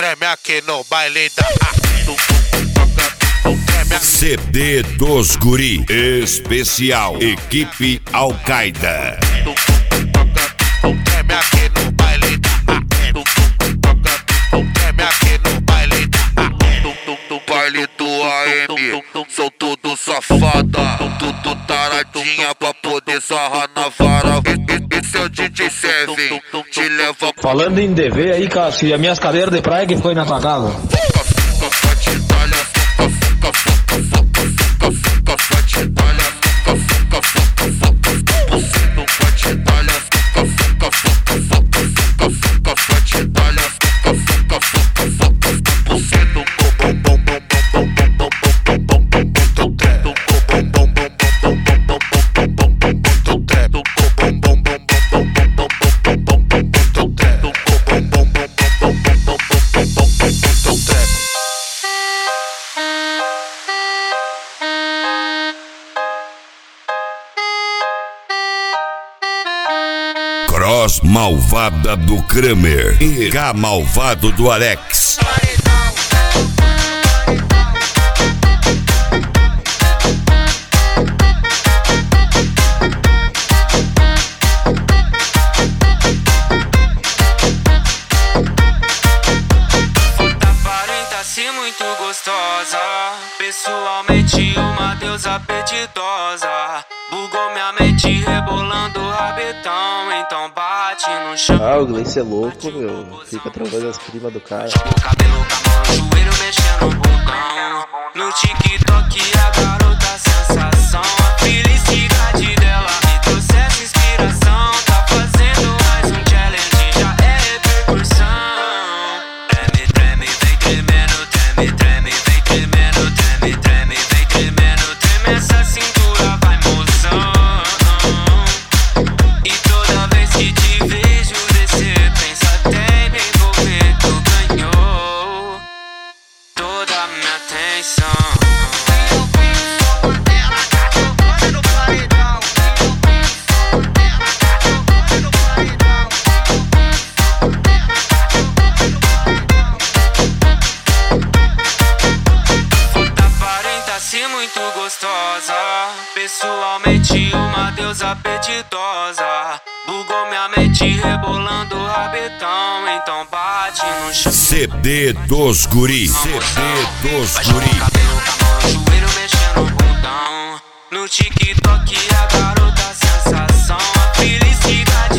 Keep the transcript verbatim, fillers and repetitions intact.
treme aqui no baile da C D dos Guri Especial Equipe Al-Qaeda. Treme aqui no baile da treme aqui no baile da Baile do A M, sou tudo safada, tudo taradinha pra poder sarrar na vara. Esse é o D J Seven, te leva. Falando em dever aí, Cássio, e as minhas cadeiras de praia que foi na tua casa? Cross malvada do Kramer e K malvado do Alex. Aparenta-se muito gostosa, pessoalmente uma deusa apetitosa. Bugou minha mente rebolando o rabetão, então bate no chão. Ah, o Gleice é louco, meu. Fica travando as primas do cara. O cabelo com a mão no joelho mexendo o bundão. No TikTok a garota sensação. A felicidade dela me trouxe essa inspiração. Tá fazendo mais um challenge, já é repercussão. Treme, treme, vem tremendo, treme, treme, vem tremendo, treme, treme, vem tremendo, treme essa cintura, vai moção. E toda vez que te vejo descer, pensa até em me envolver, tu ganhou toda a minha atenção. Aparenta-se muito gostosa, pessoalmente uma deusa apetitosa. Bugou minha mente rebolando o rabetão, então bate no chão. C D dos Guri, C D dos Guri. O cabelo com a mão no joelho mexendo o bundão. No TikTok a garota sensação. A felicidade